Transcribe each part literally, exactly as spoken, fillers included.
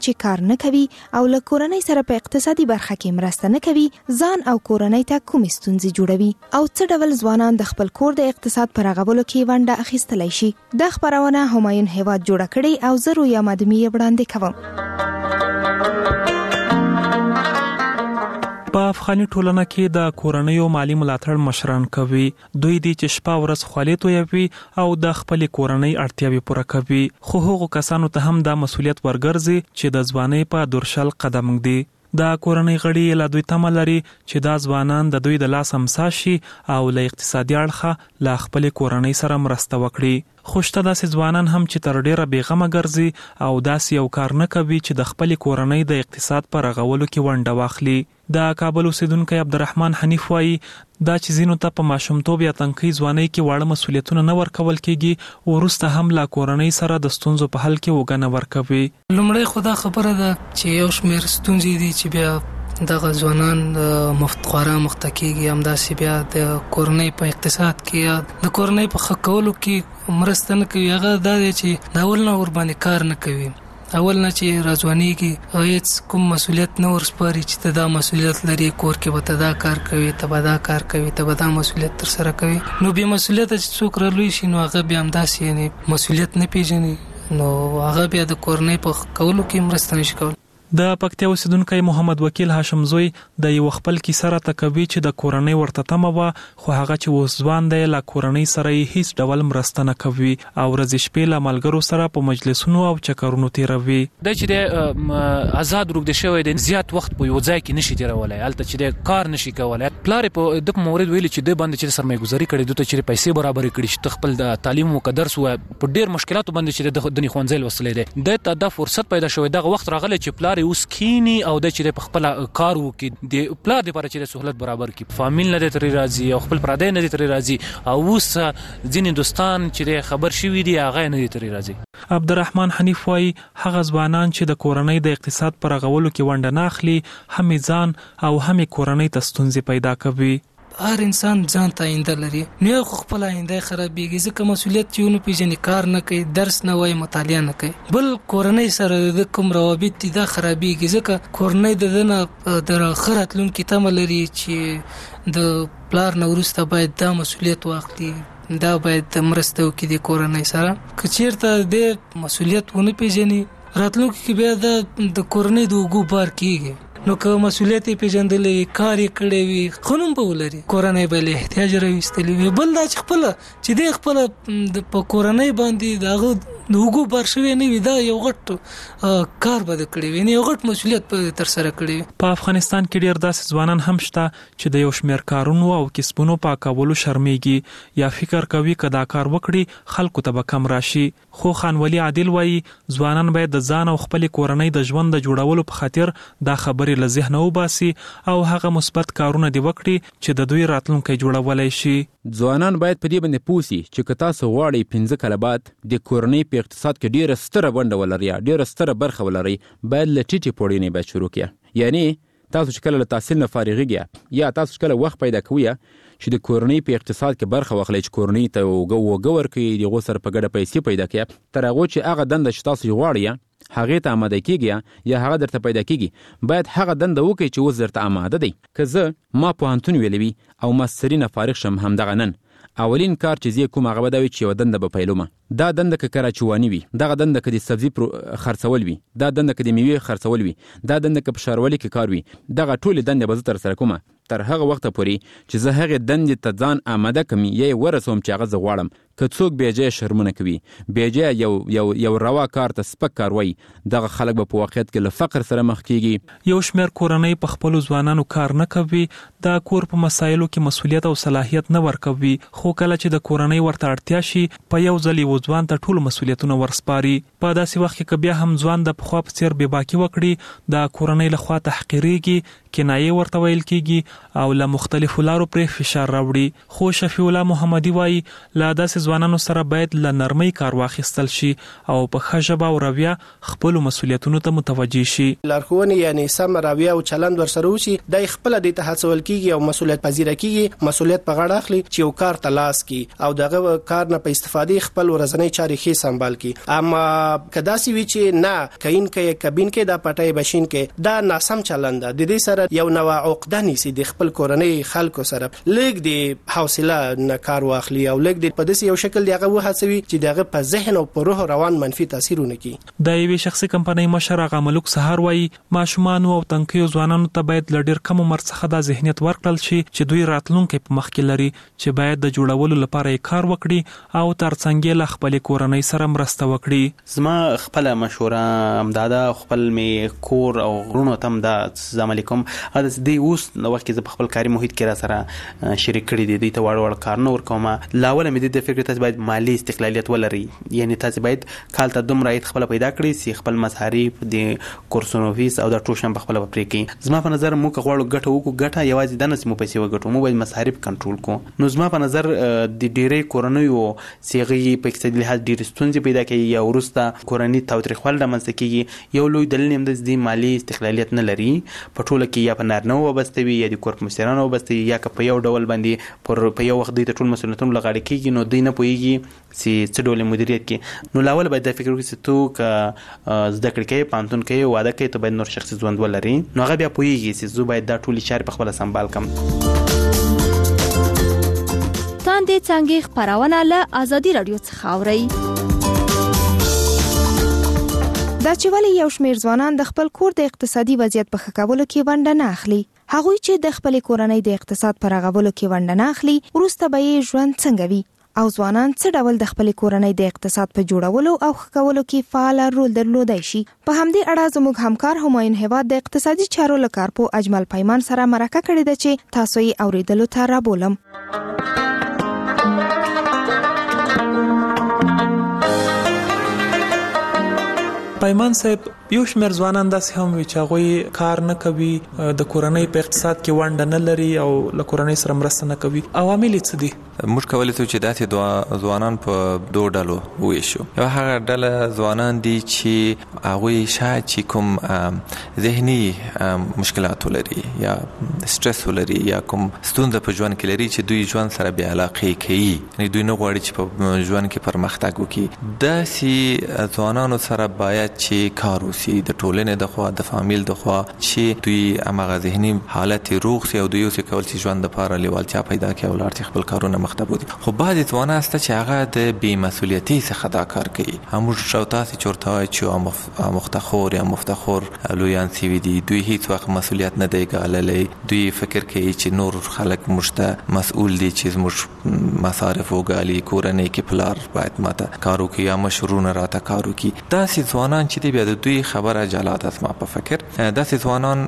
چې کار نه کوي او له کورنۍ سره په اقتصادي برخه کې مرسته نه کوي ځان او کورنۍ ته کومې ستونزې جوړوي او څه ډول ځوانان د خپل کور د اقتصاد په رغولو کې ونډه اخیستلی شي. دا خبرونه همایون هیواد جوړه کړې او زه رویا مدمي وړاندې کوم. په افغاني ټولنه کې د کورنیو مالی ملاتړ مشران کوي. دوی دي چې شپه ورځ خولې تویوي او د خپل کورنۍ اړتیاوې پوره کوي. خو هغو کسانو ته هم دا مسؤلیت ورګرځي چې د ځوانۍ په دورشل قدم ږدي. د کورنۍ غړي له دوی تمه لري چې دا ځوانان د دوی د لاس امسا شي او له اقتصادي اړخه له خپل کورنۍ سره مرسته وکړي. خو شته داسې ځوانان هم چې تر ډیره بېغمه ګرځي او داسې یو کار نه کوي چې د خپل کورنۍ د اقتصاد په رغولو کې ونډه واخلي. د کابل اوسیدونکی عبدالرحمن حنیف وایي دا چې ځینو ته په ماشومتوب یا تنکۍ ځوانۍ کې واړه مسؤلیتونه نه ورکول کېږي وروسته هم له کورنۍ سره د ستونزو په حل کې وګڼه ورکوي. لومړی خو دا خبره ده چې یو شمېر ستونزې دي چې بیا دغه ځوانان مفتخواره مخته کېږي همداسې بیا د کورنۍ په اقتصاد کې یا د کورنۍ په ښه کولو کې مرسته نه کوي. هغه دا دی چې د اول نه ورباندې کار نه کوي، اول نه چې راځوانېږي هیڅ کوم مسؤلیت نه ورسپاري چې ته دا مسؤلیت لري، کور کې به ته دا کار کوي، ته به دا کار کوي، ته به دا مسؤلیت ترسره کوي. نو بې مسؤلیته چې څوک رالوی شي نو هغه بیا همداسې یعنې مسؤلیت نه پیژني، نو هغه بیا د کورنۍ په کولو کې مرسته نشي کولی. د پکتیا اوسیدونکی محمد وکیل هاشم زوی د یو خپل کیسه راته کوي چې د کورنۍ ورته تمه وه خو هغه چې اوس ځوان دی له کورنۍ سره یې هیڅ ډول مرسته نه کوي او ورځې شپې له ملګرو سره په مجلسونو او چکرونو تیروي. دا چې د آزاد روږدی شوی دی زیات وخت په یو ځای کې نشي تیرولی، هلته چې د کار نشي کولی. پلار یې په د مورد ویلي چې د باندې چې سرمایه‌ګذاري کړې، دوی ته چې پیسې برابرې کړي چې خپل د تعلیم او درس و په ډېر مشکلاتو باندې چې د دني ښوونځی لوستلی دی، د ته دا فرصت پیدا شوی دغه وخت راغلی چې پلار یې اوس کینی او د چې په خپل کار وکړي د پلار لپاره چې سہولت برابر کړي. فامیل نه د ترې راځي او خپل پردی نه د ترې راځي او اوس ځینې دوستان چې خبر شوي دي هغه نه د ترې راځي. عبدالرحمن حنیف وایي هغه ځوانان چې د کورنۍ د اقتصاد پر رغولو کې ونډه نه اخلي هم ځان او هم کورنۍ ته ستونزې پیدا کوي. هر انسان ځان ته آینده لري، نو خو خپل آینده خرابېږي ځکه مسؤلیت چې ونه پیژني، کار نه کوي، درس نه وایي، مطالعه نه کوي. بل کورنۍ سره د کوم روابط دي دا خرابېږي ځکه کورنۍ د ده نه د ښه راتلونکي تمه لري چې د پلار نه وروسته باید دا مسؤلیت واخلي، دا باید مرسته وکړي د کورنۍ سره. که چېرته د مسؤلیت ونه پیژني راتلونکي کې بیا د کورنۍ د اوږو بار کېږي. نو که مسؤلیت یې پیژندلې، کار یې کړی وي، ښه نوم به ولري، کورنۍ به له احتیاج راویستلې وي. بل دا چې خپله چې دی خپله په کورنۍ باندې د هغه د اوږو بار شوی نه وي، دا یو غټ کار به ده کړی وي، یو غټ مسؤلیت به ترسره کړی وي. په افغانستان کې ډېر داسې ځوانان هم شته چې د یو شمېر کارونو او کسبونو په کولو شرمېږي یا فکر کوي که دا کار وکړي خلکو ته به کم راشي. خو خانولي عادل وایي ځوانان باید د ځان او خپلې کورنۍ د ژوند د جوړولو په خاطر دا خبرې له ذهنه وباسي او هغه مثبت کارونه دی وکړي چې د دوی راتلونکی جوړولی شي. ځوانان باید په دې باندې پوه سي چې که تاسو غواړئ پنځه کاله بعد د کورنۍ په اقتصاد کې ډېره ستره ونډه ولرئ یا ډېره ستره برخه ولرئ، باید له ټیټې پوړۍ نه باید شروع کړئ. یعنی تاسو چې کله له تحصیل نه فارغېږئ یا تاسو چې کله وخت پیدا کوئ چې د کورنۍ په اقتصاد کې برخه واخلئ، چې کورنۍ ته اوږه ورکړئ، د هغو سره په ګډه پیسې پیدا کړئ، تر هغو چې هغه دنده چې تاسو یې غواړئ هغې ته آماده کېږي یا هغه درته پیدا کېږي، باید هغه دنده وکړئ چې اوس درته آماده دی. که زه ما پوهنتون ویلی وي او ماستري نه فارغ شم همدغه نن، اولین کار چې زه کوم هغه به دا وي چې یوه دنده به پیلومه. دا دنده که کراچواني وي، دغه دنده که د سبزي خرڅول وي، دا دنده که د میوې خرڅول وي، دا دنده که په ښاروالۍ کې کار وي، دغه ټولې دندې به زه ترسره کومه تر هغه وخته پورې چې زه هغې دندې ته ځان آماده کړم یا یې ورسوم چې هغه زه غواړم. که څوک بېجایه شرمونه کوي، بېجایه یو یو یو روا کار ته سپک کار وایي، دغه خلک به په واقعیت کې له فقر سره مخ کېږي. یو شمېر کورنۍ په خپلو ځوانانو کار نه کوي، د کور په مسایلو کې مسؤلیت او صلاحیت نه ورکوي، خو کله چې د کورنۍ ورته اړتیا شي په یو ځل یو ځوان ته ټول مسؤلیتونه ورسپاري. په داسې وخت کې که بیا هم ځوان د پخوا په څېر بېباکي وکړي، د کورنۍ له خوا تحقیرېږي، کنایې ورته ویل کېږي او له مختلفو لارو پرې فشار راوړي. خو شفیع الله محمدي وایي له داسې ځوانانو سره باید له نرمۍ کار واخیستل شي او په ښه ژبه او رویه خپلو مسؤلیتونو ته متوجه شي. لارښوونې یعنې سمه رویه او چلند ورسره وشي، دا یې خپله دې ته هڅول کېږي او مسؤلیت پذیره کېږي، مسؤلیت په غاړه اخلي چې یو کار ته لاس کړي او دغه کار نه په استفادې خپل ورځنۍ چارې ښې سمبال کړي. اما کداسي وی چې نه کین کې کبین کې دا پټای بشین کې دا ناسم چلند د دې سره یو نوع عقده نيسي د خپل کورنۍ خلکو سره لګ دی حوصله نه کار واخلي او لګ دی په داسې یو شکل دی هغه وهڅوي چې دغه په ذهن او په روح روان منفي تاثیرونه کوي. د یوې شخصي کمپنۍ مشر هغه ملک سهار وایي ماشومان او تنکیو ځوانانو ته باید لډیر کم عمر څخه د ذهنیت ورکړل شي چې دوی راتلونکي په مخ کې لري چې باید د جوړولو لپاره کار وکړي او ترڅنګ له خپل کورنۍ سره مرسته وکړي. زما خپل مشوره امداده خپل می کور او غرونو تم دا السلام علیکم ا دې اوس نو وخت کې خپل کاري محیط کې را سره شریک کړی دي د ته وړ وړ کار نور کومه لاول مې د فکر ته باید مالی استقلالیت ولري یعنی تاسو باید کال ته دوم راید خپل پیدا کړی سي خپل مصارف د کورسونو فیس او د ټوشن په خپل پرې کې. زما په نظر مو کغړو ګټه وکړو ګټه یوازې د نس مو پیسې وګټو مو باید مصارف کنټرول کو. نو زما په نظر د ډیرې کورنیو سیغي په اقتصادي لحاظ ډیر ستونزې پیدا کوي یا ورسته کورنۍ تاوتریخوال د منځ کېږي. یو لوی دلیل هم د مالی استقلالیت نه لري په ټوله کې یا په نارنه وبسته وي یا د کورپ مشرانو وبسته یا که په یو ډول باندې پر په یو وخت د ټول مسؤلیتونو لغړی کېږي نو دوی نه پوهیږي چې څه ډول مدیریت کې. نو لاول باید د فکر وکړي چې تو ک زده کړې کې پانتون کې واده کې ته باید نور شخصي ژوند ولري نو هغه بیا پوهیږي چې زه باید دا ټول چارې په خپل سمبال کم. تاندې څنګه خبرونه له ازادي رادیو څخه اوري. دا چې ولې یو شمېر ځوانان د خپل کور د اقتصادي وضعیت په ښه کولو کې ونډه نه اخلي. هغوی چې د خپل کورنۍ د اقتصاد په رغولو کې ونډه نه اخلي وروسته به یې ژوند څنګه وي او ځوانان څه ډول د خپل کورنۍ د اقتصاد په جوړولو او ښه کولو کې فعال رول درلودای شي. په همدې اړه زموږ همکار همایون هیواد د اقتصادي چارو له کارپو اجمل پیمان سره مرکه کړې ده چې تاسو یې اوریدلو ته رابولم. پیمان صاحب یو شمېر ځوانان داسې هم وي چې هغوی کار نه کوي د کورنۍ په اقتصاد کې ونډه نه لري او له کورنۍ سره مرسته نه کوي. عوامل څه دي؟ موږ کولی شو چې داسې ځوانان په دوه ډلو وویشو. یو هغه ډله ځوانان دي چې هغوی شاید چې کوم ذهني مشکلات ولري یا سټرس ولري یا کوم ستونزه په ژوند کې لري چې دوی ژوند سره بې علاقې کوي یعنې دوی نه غواړي چې په ژوند کې پرمختګ وکړي. داسې ځوانانو سره باید چې کار وشي د ټولنې د خوا د فامیل د خوا چې دوی هماغه ذهني حالت روغ شي او دوی اوس کول چې ژوند لپاره لیوالتیا پیدا کړي او لاړ خپل کارونه مخته بوځي. خو بعضې ځوانان شته چې هغه د بې مسؤلیتۍ څخه دا کار کوي. موږ شو تاسې چورته وایي چې مفتخور یا مفتخور لویان سوي دي دوی هیڅ وخت مسؤلیت نه دی ګاللی. دوی فکر کوي چې نور خلک موږ ته مسؤل دي چې زموږ مصارف وګالي کورنۍ کې پلار باید ماته کار وکړي یا مشرونه راته کار وکړي. داسې ځوانان چې دی بیا د دوی خبره جالات اسما په فکر داسې ځوانان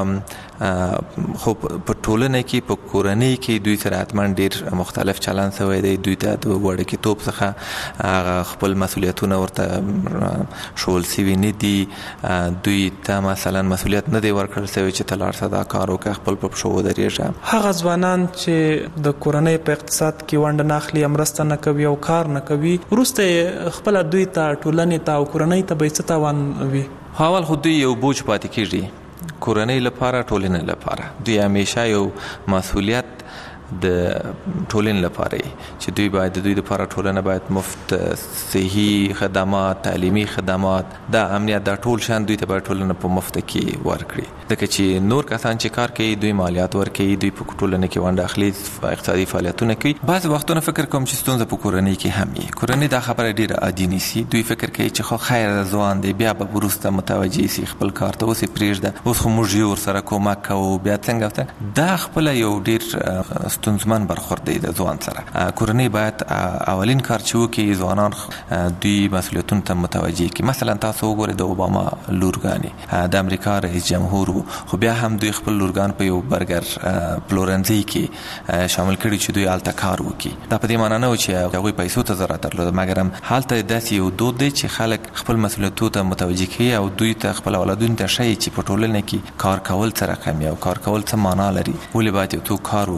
خو په ټولنه کې په کورنۍ کې دوی سره حتما ډیر مختلف چلند شوی دی. دوی ته د وړکتوب څخه خپل مسؤلیتونه ورته شول سوي نه دي. دوی ته مثلا مسؤلیت نه دی ورکړل شوی چې ته لاړ شه دا کار وکړه خپل په پښو ودرېږه. هغه ځوانان چې د کورنۍ په اقتصاد کې ونډه نه اخلي مرسته نه کوي او کار نه کوي وروسته خپل دوی ته ټولنې ته او کورنۍ ته به څه تاوان وي؟ اول خو دوی یو بوج پاتې کېږي کورنۍ لپاره ټولنې لپاره. دوی همیشه یو مسؤلیت د ټولنې لپاره چې دوی باید د دوی لپاره ټولنه باید مفت صحي خدمات تعلیمي خدمات دا امنیت دا ټول شان دوی ته باید ټولنه په مفت کې ورکړي. ځکه چې نور کسان چې کار کوي دوی مالیات ورکوي دوی په ټولنه کې ونډه اخلي اقتصادي فعالیتونه کوي. بعض وختونه فکر کوم چې ستونزه په کورنۍ کې هم وي. کورنۍ دا خبره ډیره عادي نیسي. دوی فکر کوي چې خو خیر ځوان دی بیا به وروسته متوجه شي خپل کار ته اوس یې پرېږده اوس خو موږ یې ورسره کومک کوو بیا څنګه دا خپله یو ډیر ستونزمن برخورد دی د ځوان سره. کورنۍ باید اولین کار چې وکړي ځوانان دوی مسؤلیتونو ته متوجه کړي. مثلا تاسو وګورئ د اوباما لورګانې د امریکا رئیس جمهور خو بیا هم دوی خپل لورګان په یو برګر پلورنځي کې شامل کړي چې دوی هلته کار وکړي. دا په دې معنا نه و چې هغوی پیسو ته ضرورت درلوده مګر هم هلته داسې یو دود دی چې خلک خپل مسؤلیتونو ته متوجه کوي او دوی ته خپل اولادونو ته ښایي چې په ټولنه کې کار کول څه رقم او کار کول څه معنا لري ولې باید یو څوک کار وکړي.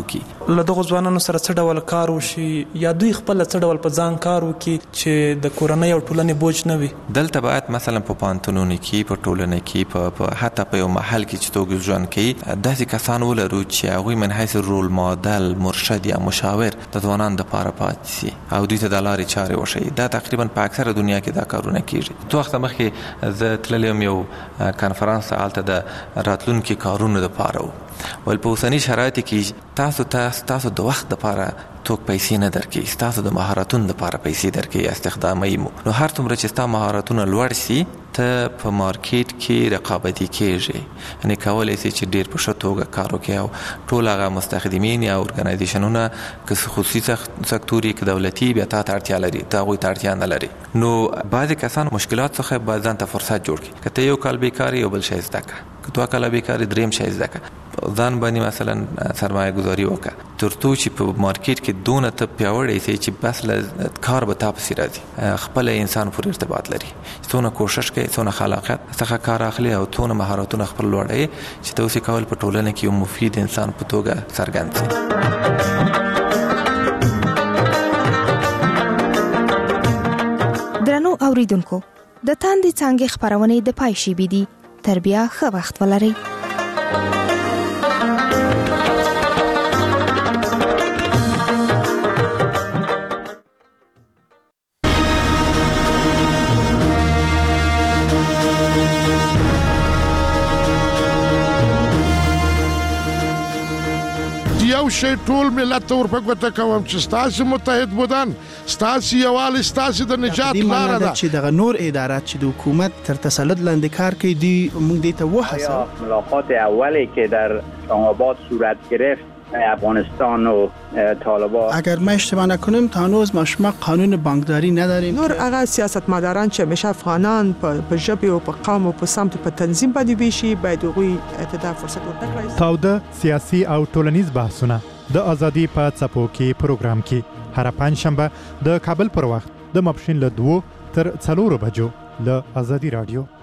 له دغه ځوانانو سره څه ډول کار وشي یا دوی خپل څه ډول په ځان کار وکړي چې د کورنۍ او ټولنې بوج نه وي؟ دلته باید مثلا په پوهنتونونو کې په ټولنه کې په حتی په یو محل کې چې توګه ژوند کوي داسې کسان ولرو چې هغوی من حیث رول ماډل مرشد یا مشاور د ځوانانو دپاره پاتې سي او دوی ته د لارې چارې وښیي. دا تقریبا په اکثره دنیا کې دا کارونه کیږي. څو وخته مخکې زه تللی یم یو کنفرانس ته، هلته د راتلونکي کارونو دپاره و. ول په اوسني شرایطو کې تاسو تاسو تاسو د وخت دپاره څوک پیسې نه درکوي، ستاسو د مهارتونو دپاره پیسې درکوي، استخداموي مو. نو هر څومره چې ستا مهارتونه لوړ سي ته په مارکیټ کې رقابتي کېږي، یعنې کولی سي چې ډېر په ښه توګه کار وکړي او ټول هغه مستخدمین یا ارګنایزیشنونه که خصوصي سکتور که دولتي بیا تا ته اړتیا لري، ته هغوی ته اړتیا نه لري. نو بعضې کسان مشکلات څخه باید ځان ته فرصت جوړ کړي. که ته یو کال بیکار یو بل شی زده کړه، که دوه کاله بیکار دریم شی زده کړه، ځان باندې مثلا سرمایه گذاري وکړه تر څو چې په مارکیټ کې دونه ته پیاوړی سي چې بس له کار به تا پسې راځي. خپل انسان پورې ارتباط لري، څونه کوشش کوي، څونه خلاقیت څخه کار اخلي او څونه مهارتونه خپل لوړوي چې ته اوسې کول په ټولنه کې یو مفید انسان په توګه څرګند سي. درنو اوریدونکو، د تاندې څانګې خپرونې د پای شیبې دي. تر بیا ښه وخت ولرئ. یو شی ټول ملت ته ورپګوته کوم چې ستاسو متحد بودن، ستاسو یووالی ستاسو د نجات لاره ده. چې دغه نور ادارات چې د حکومت تر تسلط لاندې کار کوي دی موږ دې ته وهڅوو. ملاقات اولی که در اسلام‌آباد صورت گرفت افغانستان و طالبان، اگر ما اشتباه نکنیم تا هنوز ما شما قانون بانکداری نداریم. نور هغه سیاستمداران چې همیشه افغانان په ژبه او په قوم او په سمت په تنظیم باندې ویشي باید هغوی ته فرصت ورکړي. تاوده سیاسي او ټولنیز بحثونه د ازادي په څپو کې پروګرام کې هر پنځشنبه د کابل پر وخت د ماپښین له دوه تر څلورو بجو له ازادي رادیو